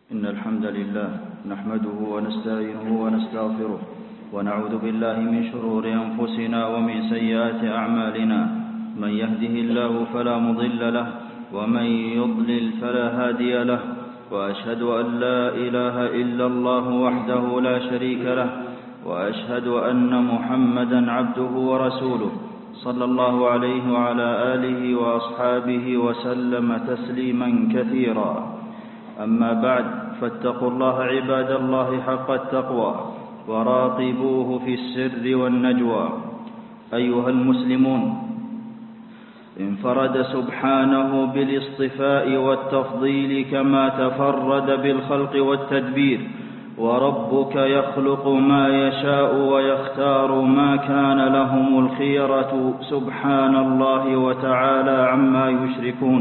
إن الحمد لله نحمده ونستعينه ونستغفره ونعوذ بالله من شرور أنفسنا ومن سيئات أعمالنا. من يهده الله فلا مضل له ومن يضلل فلا هادي له، وأشهد أن لا إله إلا الله وحده لا شريك له، وأشهد أن محمدا عبده ورسوله صلى الله عليه وعلى آله وأصحابه وسلم تسليما كثيرا. أما بعد، فاتقوا الله عباد الله حق التقوى وراقبوه في السر والنجوى. أيها المسلمون، انفرد سبحانه بالاصطفاء والتفضيل كما تفرد بالخلق والتدبير، وربك يخلق ما يشاء ويختار ما كان لهم الخيرة سبحان الله وتعالى عما يشركون.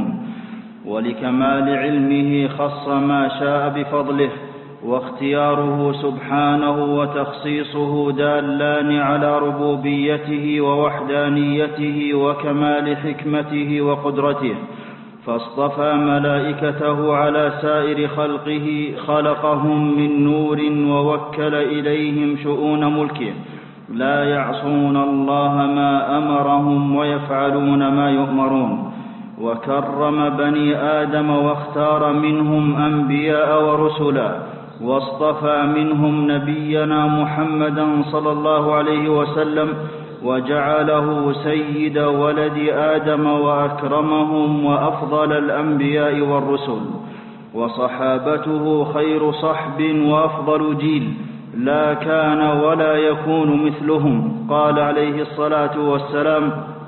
ولكمال علمه خص ما شاء بفضله، واختياره سبحانه وتخصيصه دالان على ربوبيته ووحدانيته وكمال حكمته وقدرته. فاصطفى ملائكته على سائر خلقه، خلقهم من نور ووكل إليهم شؤون ملكه، لا يعصون الله ما أمرهم ويفعلون ما يؤمرون. وكرم بني آدم واختار منهم أنبياء ورسلا، واصطفى منهم نبينا محمدا صلى الله عليه وسلم، وجعله سيد ولد آدم وأكرمهم وأفضل الأنبياء والرسل. وصحابته خير صحب وأفضل جيل، لا كان ولا يكون مثلهم. قال عليه الصلاة والسلام: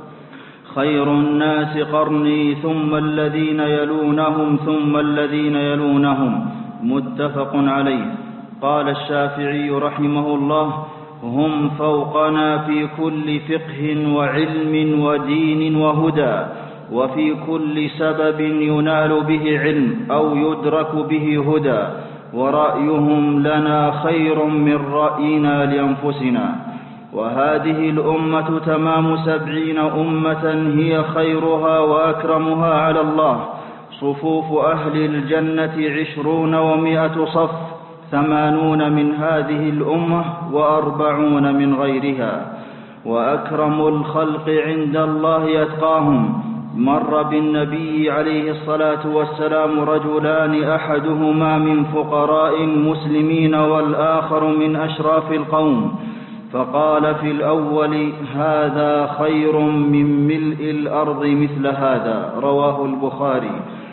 خير الناس قرني ثم الذين يلونهم ثم الذين يلونهم. متفق عليه. قال الشافعي رحمه الله: هم فوقنا في كل فقه وعلم ودين وهدى، وفي كل سبب ينال به علم أو يدرك به هدى، ورأيهم لنا خير من رأينا لأنفسنا. وهذه الأمة تمام 70 أمة هي خيرها وأكرمها على الله. صفوف أهل الجنة 20 و100 صف، 80 من هذه الأمة و40 من غيرها. وأكرم الخلق عند الله أتقاهم. مر بالنبي عليه الصلاة والسلام رجلان، أحدهما من فقراء المسلمين والآخر من أشراف القوم، فقال في الأول: هذا خير من ملء الأرض مثل هذا. رواه البخاري.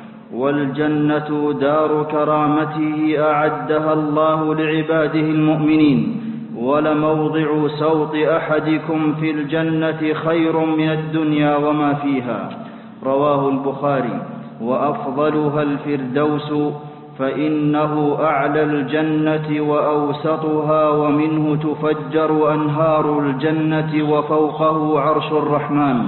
والجنة دار كرامته أعدها الله لعباده المؤمنين، ولموضع سوط أحدكم في الجنة خير من الدنيا وما فيها. رواه البخاري. وأفضلها الفردوس، فإنه أعلى الجنة وأوسطها، ومنه تفجر أنهار الجنة، وفوقه عرش الرحمن.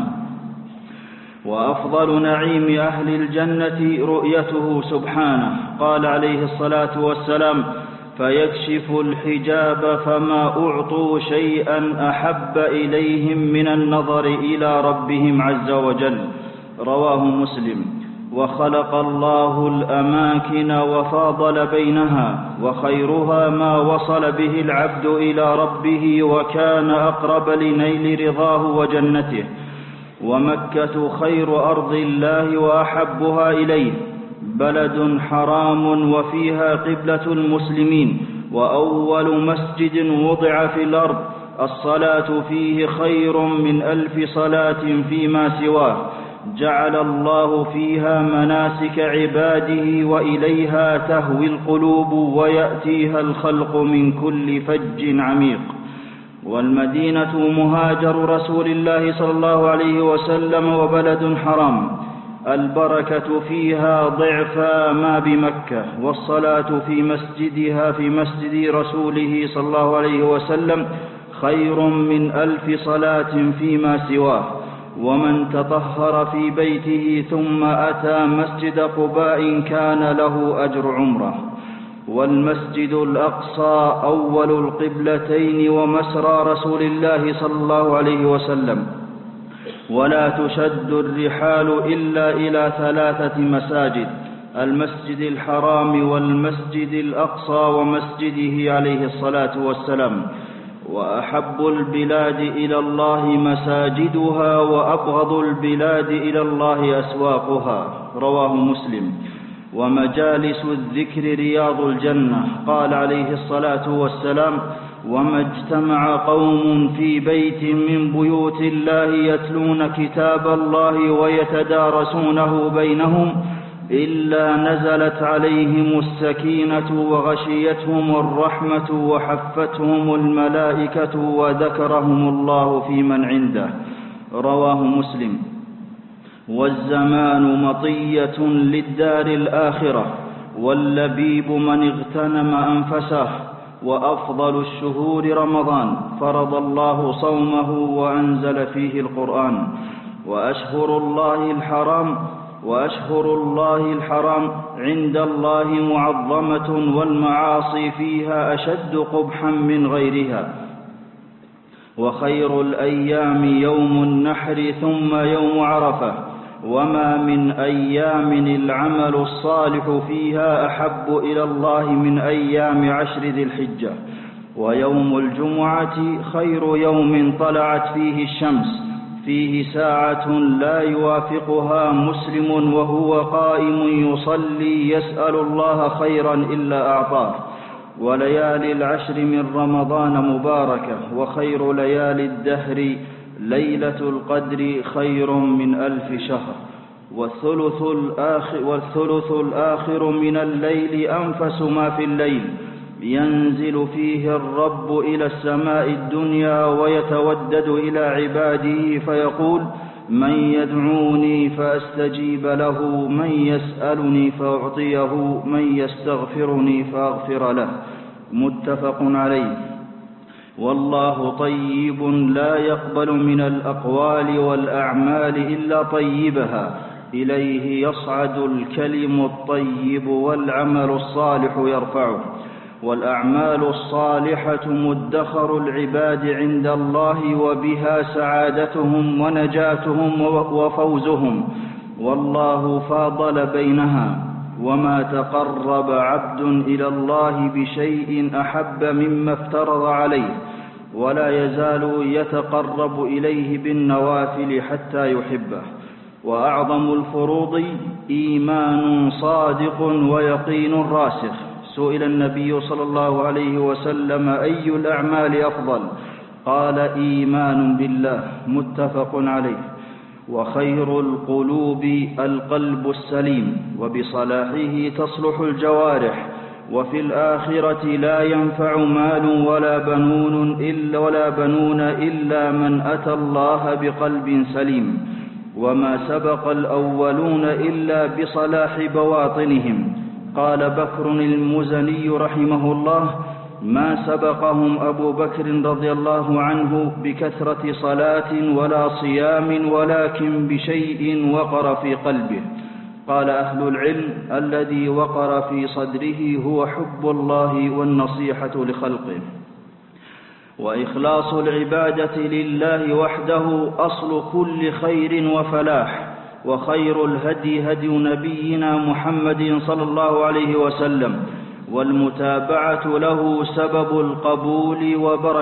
وأفضل نعيم أهل الجنة رؤيته سبحانه. قال عليه الصلاة والسلام: فيكشف الحجاب فما أعطوا شيئا أحب إليهم من النظر إلى ربهم عز وجل. رواه مسلم. وخلق الله الأماكن وفاضل بينها، وخيرها ما وصل به العبد إلى ربه وكان أقرب لنيل رضاه وجنته. ومكة خير أرض الله وأحبها إليه، بلد حرام وفيها قبلة المسلمين، وأول مسجد وضع في الأرض، الصلاة فيه خير من 1000 صلاة فيما سواه. جعل الله فيها مناسك عباده، وإليها تهوي القلوب ويأتيها الخلق من كل فج عميق. والمدينة مهاجر رسول الله صلى الله عليه وسلم، وبلد حرام، البركة فيها ضعفا ما بمكة. والصلاة في مسجدها، في مسجد رسوله صلى الله عليه وسلم، خير من 1000 صلاة فيما سواه. ومن تطهر في بيته ثم أتى مسجد قباء كان له أجر عمره. والمسجد الأقصى أول القبلتين ومسرى رسول الله صلى الله عليه وسلم. ولا تشد الرحال إلا إلى 3 مساجد: المسجد الحرام والمسجد الأقصى ومسجده عليه الصلاة والسلام. وأحب البلاد إلى الله مساجدها وأبغض البلاد إلى الله أسواقها. رواه مسلم. ومجالس الذكر رياض الجنة. قال عليه الصلاة والسلام: وما اجتمع قوم في بيت من بيوت الله يتلون كتاب الله ويتدارسونه بينهم إلا نزلت عليهم السكينة وغشيتهم الرحمة وحفتهم الملائكة وذكرهم الله في من عنده. رواه مسلم. والزمان مطية للدار الآخرة، واللبيب من اغتنم أنفسه. وأفضل الشهور رمضان، فرض الله صومه وأنزل فيه القرآن. وأشهر الله الحرام عند الله معظمة، والمعاصي فيها أشد قبحا من غيرها. وخير الأيام يوم النحر ثم يوم عرفة، وما من أيام العمل الصالح فيها أحب إلى الله من أيام 10 ذي الحجة. ويوم الجمعة خير يوم طلعت فيه الشمس، فيه ساعة لا يوافقها مسلم وهو قائم يصلي يسأل الله خيرا إلا أعطاه. وليالي 10 من رمضان مباركة، وخير ليالي الدهر ليلة القدر خير من 1000 شهر. والثلث الآخر من الليل أنفس ما في الليل، ينزل فيه الرب إلى السماء الدنيا ويتودد إلى عباده فيقول: من يدعوني فأستجيب له، من يسألني فأعطيه، من يستغفرني فأغفر له. متفق عليه. والله طيب لا يقبل من الأقوال والأعمال إلا طيبها، إليه يصعد الكلم الطيب والعمل الصالح يرفعه. والأعمال الصالحة مدخر العباد عند الله، وبها سعادتهم ونجاتهم وفوزهم، والله فاضل بينها. وما تقرب عبد إلى الله بشيء أحب مما افترض عليه، ولا يزال يتقرب إليه بالنوافل حتى يحبه. وأعظم الفروض إيمان صادق ويقين راسخ. سئل النبي صلى الله عليه وسلم: أي الأعمال أفضل؟ قال: إيمان بالله. متفق عليه. وخير القلوب القلب السليم، وبصلاحه تصلح الجوارح. وفي الآخرة لا ينفع مال ولا بنون إلا من أتى الله بقلب سليم. وما سبق الأولون إلا بصلاح بواطنهم. قال بكر المزني رحمه الله: ما سبقهم أبو بكر رضي الله عنه بكثرة صلاة ولا صيام، ولكن بشيء وقر في قلبه. قال أهل العلم: الذي وقر في صدره هو حب الله والنصيحة لخلقه. وإخلاص العبادة لله وحده أصل كل خير وفلاح. وخير الهدي هدي نبينا محمد صلى الله عليه وسلم، والمتابعة له سبب القبول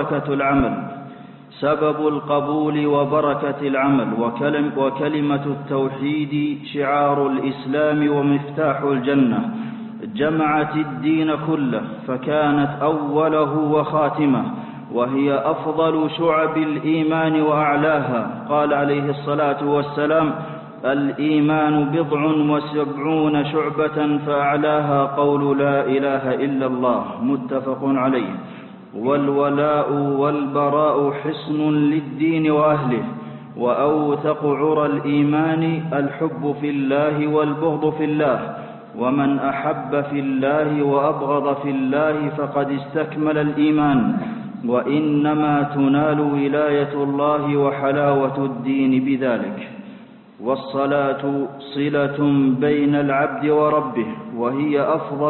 وبركة العمل. وكلمة التوحيد شعار الإسلام ومفتاح الجنة، جمعت الدين كله، فكانت أوله وخاتمه، وهي أفضل شعب الإيمان وأعلاها. قال عليه الصلاة والسلام: الإيمان 70 شعبة، فأعلاها قول لا إله إلا الله. متفق عليه. والولاء والبراء حصن للدين وأهله. وأوثق عرى الإيمان الحب في الله والبغض في الله. ومن أحب في الله وأبغض في الله فقد استكمل الإيمان. وإنما تنال ولاية الله وحلاوة الدين بذلك. والصلاة صلة بين العبد وربه، وهي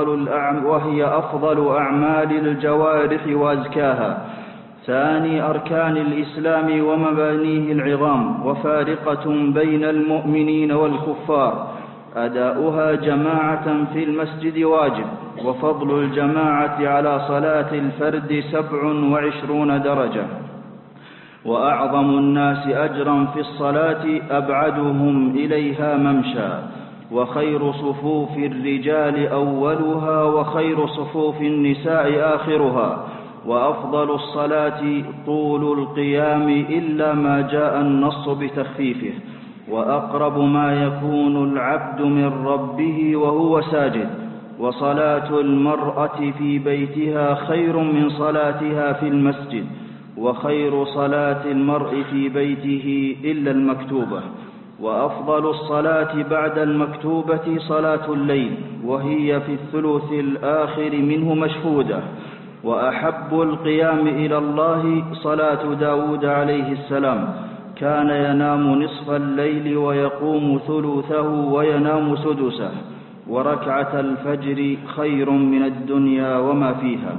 أفضل أعمال الجوارح وأزكاها. ثاني أركان الإسلام ومبانيه العظام، وفارقة بين المؤمنين والكفار. أداؤها جماعة في المسجد واجب، وفضل الجماعة على صلاة الفرد 27 درجة. وأعظم الناس أجرا في الصلاة أبعدهم إليها ممشى، وخير صفوف الرجال أولها، وخير صفوف النساء آخرها، وأفضل الصلاة طول القيام إلا ما جاء النص بتخفيفه، وأقرب ما يكون العبد من ربه وهو ساجد. وصلاة المرأة في بيتها خير من صلاتها في المسجد، وخير صلاة المرء في بيته إلا المكتوبة. وأفضل الصلاة بعد المكتوبة صلاة الليل، وهي في الثلث الآخر منه مشهودة. وأحب القيام إلى الله صلاة داود عليه السلام، كان ينام نصف الليل ويقوم ثلثه وينام سدسه. وركعة الفجر خير من الدنيا وما فيها.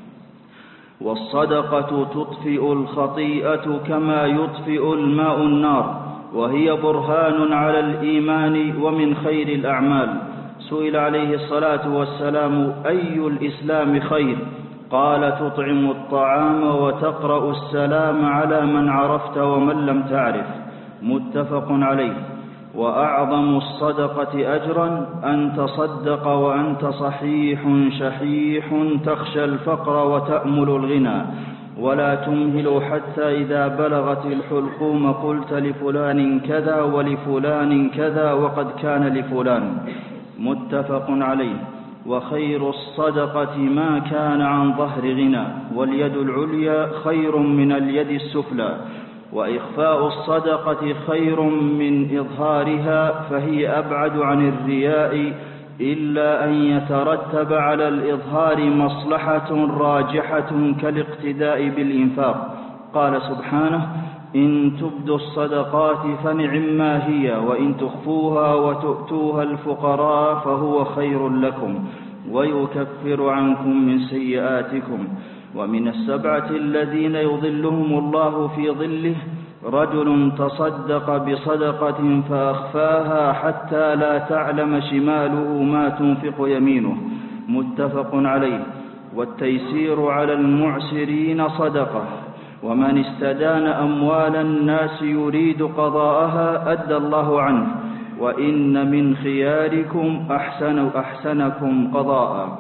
والصدقة تطفئ الخطيئة كما يطفئ الماء النار، وهي برهان على الإيمان ومن خير الأعمال. سئل عليه الصلاة والسلام: أي الإسلام خير؟ قال: تطعم الطعام وتقرأ السلام على من عرفت ومن لم تعرف. متفق عليه. وأعظم الصدقة أجرا أن تصدق وأنت صحيح شحيح تخشى الفقر وتأمل الغنى، ولا تمهل حتى إذا بلغت الحلقوم قلت لفلان كذا ولفلان كذا وقد كان لفلان. متفق عليه. وخير الصدقة ما كان عن ظهر غنى، واليد العليا خير من اليد السفلى. وإخفاء الصدقة خير من إظهارها، فهي أبعد عن الرياء، إلا أن يترتب على الإظهار مصلحة راجحة كالاقتداء بالإنفاق. قال سبحانه: إن تبدوا الصدقات فنعما هي، وإن تخفوها وتؤتوها الفقراء فهو خير لكم ويكفر عنكم من سيئاتكم. ومن 7 الذين يظلهم الله في ظله: رجل تصدق بصدقة فأخفاها حتى لا تعلم شماله ما تنفق يمينه. متفق عليه. والتيسير على المعسرين صدقة. ومن استدان أموال الناس يريد قضاءها أدى الله عنه، وإن من خياركم أحسنكم قضاء.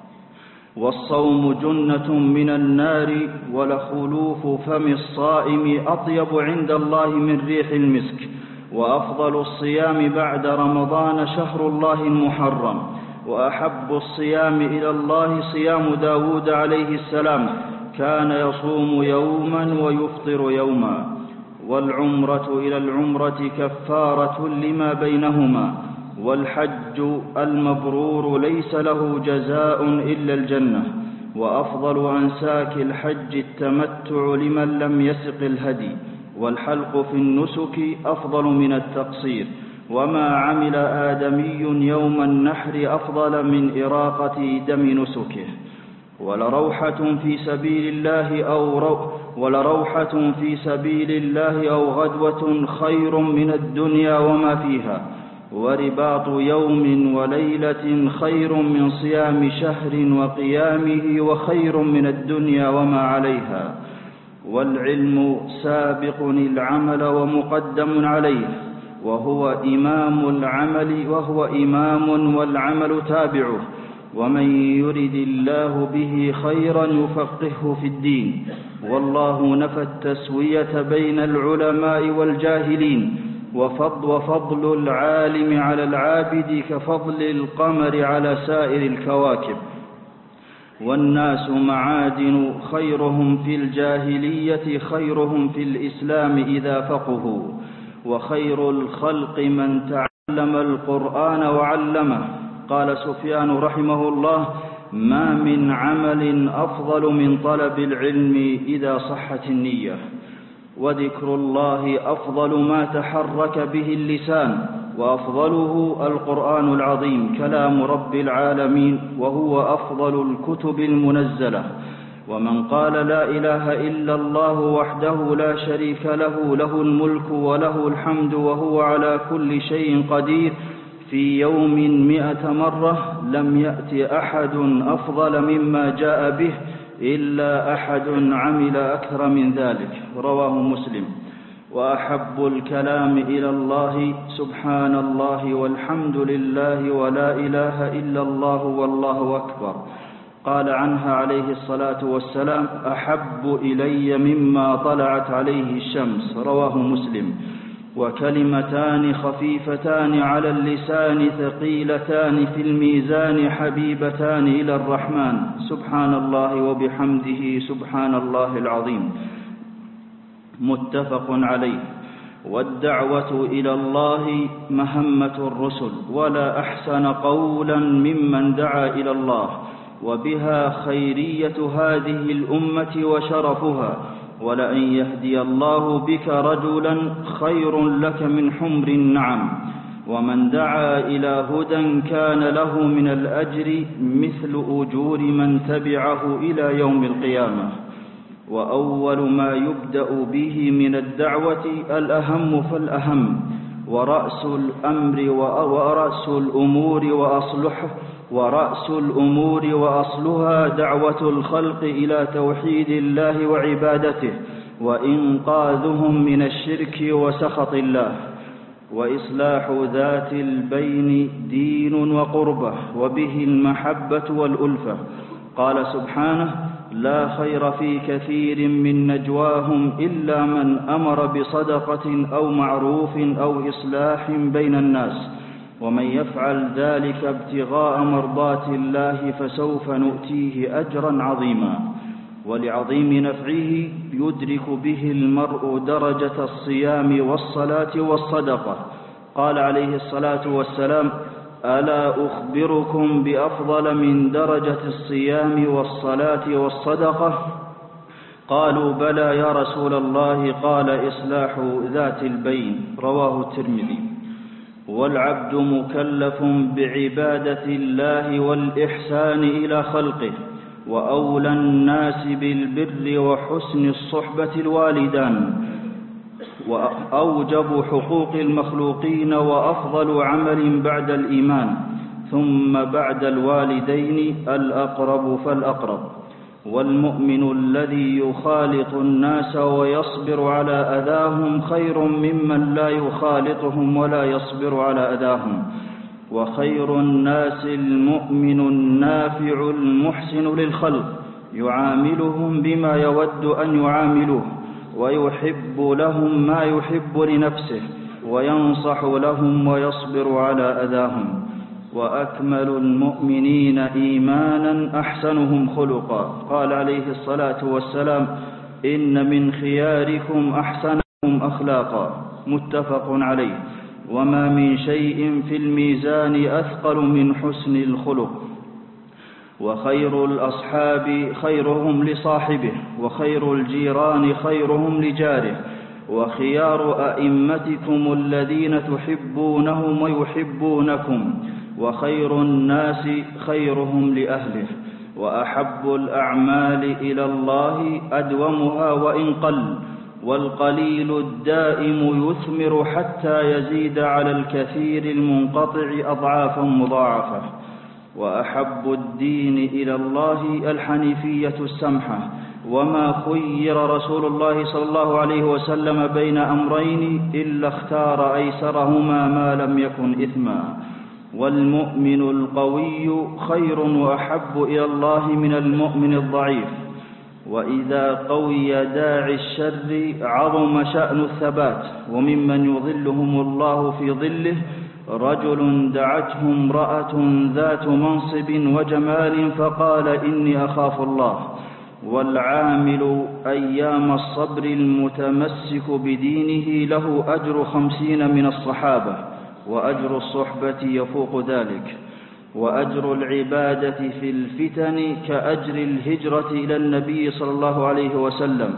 والصوم جنة من النار، ولخلوف فم الصائم أطيب عند الله من ريح المسك. وأفضل الصيام بعد رمضان شهر الله المحرم. وأحب الصيام إلى الله صيام داود عليه السلام، كان يصوم يوما ويفطر يوما. والعمرة إلى العمرة كفارة لما بينهما. والحج المبرور ليس له جزاء إلا الجنة. وأفضل أنساك الحج التمتع لمن لم يسق الهدي. والحلق في النسك أفضل من التقصير. وما عمل آدمي يوم النحر أفضل من إراقة دم نسكه. ولروحة في سبيل الله أو غدوة خير من الدنيا وما فيها. ورباط يوم وليلة خير من صيام شهر وقيامه، وخير من الدنيا وما عليها. والعلم سابق العمل ومقدم عليه، وهو إمام والعمل تابعه. ومن يرد الله به خيرا يفقهه في الدين. والله نفى التسوية بين العلماء والجاهلين. وفضل العالم على العابد كفضل القمر على سائر الكواكب. والناس معادن، خيرهم في الجاهلية خيرهم في الإسلام إذا فقهوا. وخير الخلق من تعلم القرآن وعلمه. قال سفيان رحمه الله: ما من عمل أفضل من طلب العلم إذا صحت النية. وذكر الله أفضل ما تحرك به اللسان، وأفضله القرآن العظيم كلام رب العالمين، وهو أفضل الكتب المنزلة. ومن قال لا إله إلا الله وحده لا شريك له، له الملك وله الحمد وهو على كل شيء قدير، في يوم 100 مرة لم يأت أحد أفضل مما جاء به إلا أحد عمل أكثر من ذلك. رواه مسلم. وأحب الكلام إلى الله سبحان الله والحمد لله ولا إله إلا الله والله أكبر. قال عنها عليه الصلاة والسلام: أحب إلي مما طلعت عليه الشمس. رواه مسلم. وكلمتان خفيفتان على اللسان ثقيلتان في الميزان حبيبتان إلى الرحمن سبحان الله وبحمده سبحان الله العظيم. متفق عليه. والدعوة إلى الله مهمة الرسل، ولا أحسن قولا ممن دعا إلى الله، وبها خيرية هذه الأمة وشرفها. ولئن يهدي الله بك رجلا خير لك من حمر النعم. ومن دعا إلى هدى كان له من الأجر مثل أجور من تبعه إلى يوم القيامة. وأول ما يبدأ به من الدعوة الأهم فالأهم، ورأس الأمور وأصلها دعوة الخلق إلى توحيد الله وعبادته، وإنقاذهم من الشرك وسخط الله. وإصلاح ذات البين دين وقربة، وبه المحبة والألفة. قال سبحانه: لا خير في كثير من نجواهم إلا من أمر بصدقة أو معروف أو إصلاح بين الناس، ومن يفعل ذلك ابتغاء مرضات الله فسوف نؤتيه أجرا عظيما. ولعظيم نفعه يدرك به المرء درجة الصيام والصلاة والصدقة. قال عليه الصلاة والسلام: ألا أخبركم بأفضل من درجة الصيام والصلاة والصدقة؟ قالوا: بلى يا رسول الله. قال: إصلاح ذات البين. رواه الترمذي. والعبد مكلف بعبادة الله والإحسان إلى خلقه، وأولى الناس بالبر وحسن الصحبة الوالدان، وأوجب حقوق المخلوقين وأفضل عمل بعد الإيمان، ثم بعد الوالدين الأقرب فالأقرب. والمؤمن الذي يخالط الناس ويصبر على أذاهم خير ممن لا يخالطهم ولا يصبر على أذاهم. وخير الناس المؤمن النافع المحسن للخلق، يعاملهم بما يود أن يعاملوه، ويحب لهم ما يحب لنفسه، وينصح لهم ويصبر على أذاهم. وأكمل المؤمنين إيمانا أحسنهم خلقا. قال عليه الصلاة والسلام: إن من خياركم أحسنهم أخلاقا. متفق عليه. وما من شيء في الميزان أثقل من حسن الخلق. وخير الأصحاب خيرهم لصاحبه، وخير الجيران خيرهم لجاره، وخيار أئمتكم الذين تحبونهم ويحبونكم، وخير الناس خيرهم لأهله. وأحب الأعمال إلى الله أدومها وإن قل، والقليل الدائم يثمر حتى يزيد على الكثير المنقطع أضعافا مضاعفة. وأحب الدين إلى الله الحنيفية السمحة. وما خير رسول الله صلى الله عليه وسلم بين أمرين إلا اختار أيسرهما ما لم يكن إثما. والمؤمن القوي خير وأحب إلى الله من المؤمن الضعيف. وإذا قوي داعي الشر عظم شأن الثبات. وممن يظلهم الله في ظله رجل دعته امرأة ذات منصب وجمال فقال: إني أخاف الله. والعامل أيام الصبر المتمسك بدينه له أجر 50 من الصحابة، وأجر الصحبة يفوق ذلك. وأجر العبادة في الفتن كأجر الهجرة إلى النبي صلى الله عليه وسلم.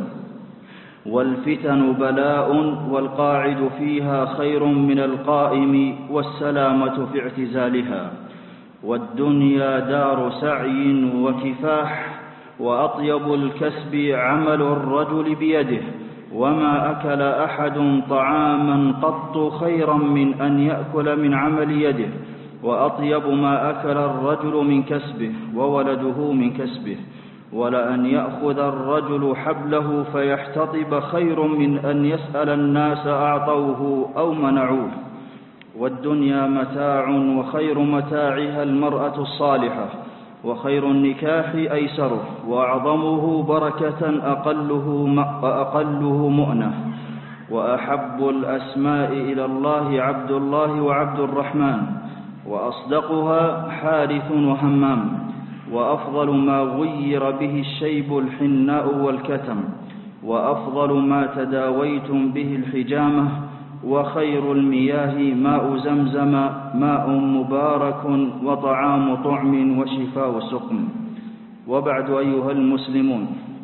والفتن بلاء، والقاعد فيها خير من القائم، والسلامة في اعتزالها. والدنيا دار سعي وكفاح، وأطيب الكسب عمل الرجل بيده، وما أكل أحد طعاما قط خيرا من أن يأكل من عمل يده، وأطيب ما أكل الرجل من كسبه وولده من كسبه، ولأن يأخذ الرجل حبله فيحتطب خير من أن يسأل الناس أعطوه أو منعوه. والدنيا متاع، وخير متاعها المرأة الصالحة، وخير النكاح أيسره، وأعظمه بركة أقله مؤنة. وأحب الأسماء إلى الله عبد الله وعبد الرحمن، وأصدقها حارث وهمام. وأفضل ما غير به الشيب الحناء والكتم، وأفضل ما تداويتم به الحجامة. وخير المياه ماء زمزم، ماء مبارك وطعام طعم وشفاء سقم. وبعد أيها المسلمون،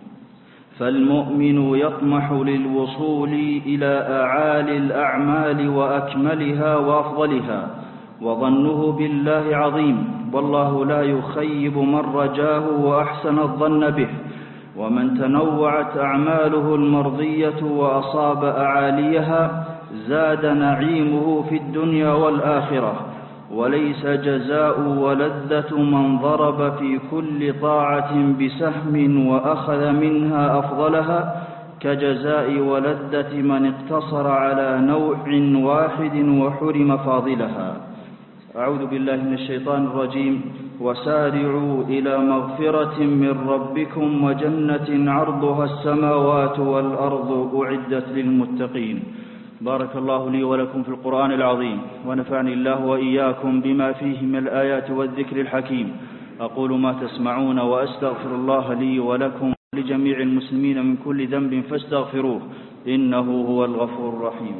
فالمؤمن يطمح للوصول إلى أعالي الأعمال وأكملها وأفضلها، وظنه بالله عظيم، والله لا يخيب من رجاه وأحسن الظن به. ومن تنوعت أعماله المرضية وأصاب أعاليها زاد نعيمه في الدنيا والآخرة. وليس جزاء ولذة من ضرب في كل طاعة بسهم وأخذ منها أفضلها كجزاء ولذة من اقتصر على نوع واحد وحرم فاضلها. أعوذ بالله من الشيطان الرجيم. وسارعوا إلى مغفرة من ربكم وجنة عرضها السماوات والأرض أعدت للمتقين. بارك الله لي ولكم في القرآن العظيم، ونفعني الله وإياكم بما فيه من الآيات والذكر الحكيم. أقول ما تسمعون، وأستغفر الله لي ولكم ولجميع المسلمين من كل ذنب فاستغفروه، إنه هو الغفور الرحيم.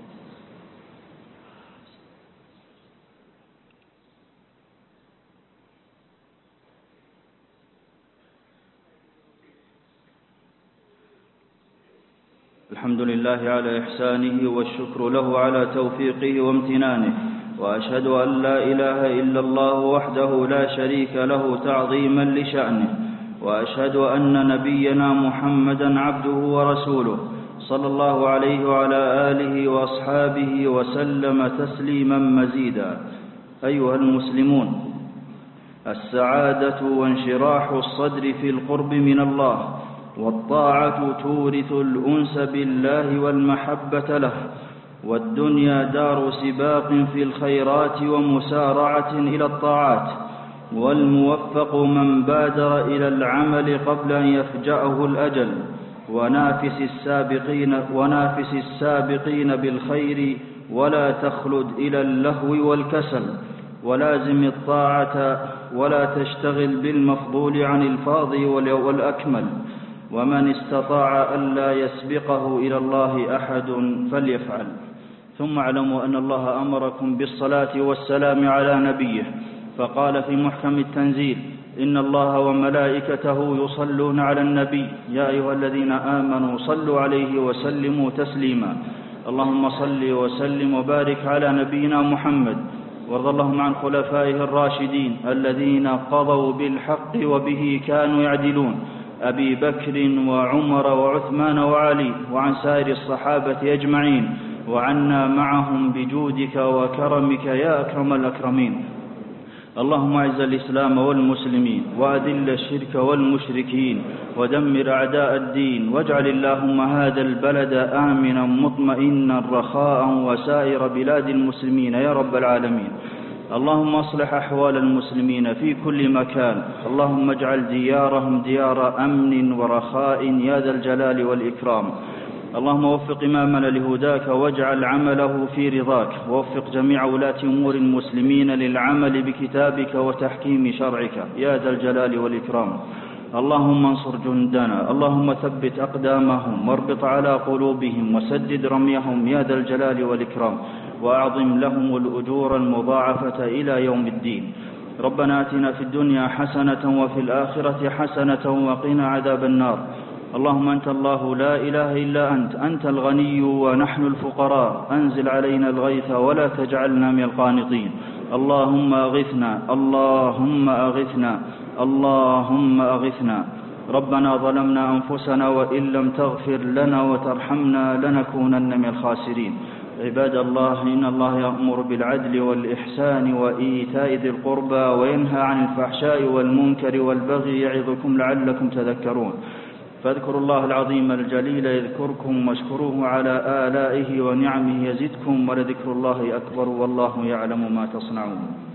الحمد لله على إحسانه، والشكر له على توفيقه وامتنانه، وأشهد أن لا إله إلا الله وحده لا شريك له تعظيما لشأنه، وأشهد أن نبينا محمدا عبده ورسوله صلى الله عليه وعلى آله وأصحابه وسلم تسليما مزيدا. أيها المسلمون، السعادة وانشراح الصدر في القرب من الله والطاعة تورث الأنس بالله والمحبة له، والدنيا دار سباق في الخيرات ومسارعة إلى الطاعات، والموفق من بادر إلى العمل قبل أن يفجأه الأجل. ونافس السابقين بالخير، ولا تخلد إلى اللهو والكسل، ولازم الطاعة ولا تشتغل بالمفضول عن الفاضل والأكمل. ومن استطاع ألا يسبقه إلى الله أحد فليفعل. ثم اعلموا أن الله أمركم بالصلاة والسلام على نبيه، فقال في محكم التنزيل: إن الله وملائكته يصلون على النبي يا أيها الذين آمنوا صلوا عليه وسلموا تسليما. اللهم صل وسلم وبارك على نبينا محمد، وارض اللهم عن خلفائه الراشدين الذين قضوا بالحق وبه كانوا يعدلون، أبي بكر وعمر وعثمان وعلي، وعن سائر الصحابة أجمعين، وعنا معهم بجودك وكرمك يا أكرم الأكرمين. اللهم أعز الإسلام والمسلمين، وأذل الشرك والمشركين، ودمر أعداء الدين، واجعل اللهم هذا البلد آمنا مطمئنا رخاء وسائر بلاد المسلمين يا رب العالمين. اللهم اصلح أحوال المسلمين في كل مكان، اللهم اجعل ديارهم ديار أمن ورخاء يا ذا الجلال والإكرام. اللهم وفق إمامنا لهداك، واجعل عمله في رضاك، ووفق جميع ولاة أمور المسلمين للعمل بكتابك وتحكيم شرعك يا ذا الجلال والإكرام. اللهم انصر جندنا، اللهم ثبت أقدامهم واربط على قلوبهم وسدد رميهم يا ذا الجلال والإكرام، وأعظم لهم الأجور المضاعفة إلى يوم الدين. ربنا آتنا في الدنيا حسنة وفي الآخرة حسنة وقنا عذاب النار. اللهم أنت الله لا إله إلا أنت الغني ونحن الفقراء، أنزل علينا الغيث ولا تجعلنا من القانطين. اللهم أغثنا، اللهم أغثنا، اللهم أغثنا. ربنا ظلمنا أنفسنا وإن لم تغفر لنا وترحمنا لنكونن من الخاسرين. عباد الله، إن الله يأمر بالعدل والإحسان وإيتاء ذي القربى وينهى عن الفحشاء والمنكر والبغي يعظكم لعلكم تذكرون. فاذكروا الله العظيم الجليل يذكركم واشكروه على آلائه ونعمه يزدكم ولذكر الله أكبر والله يعلم ما تصنعون.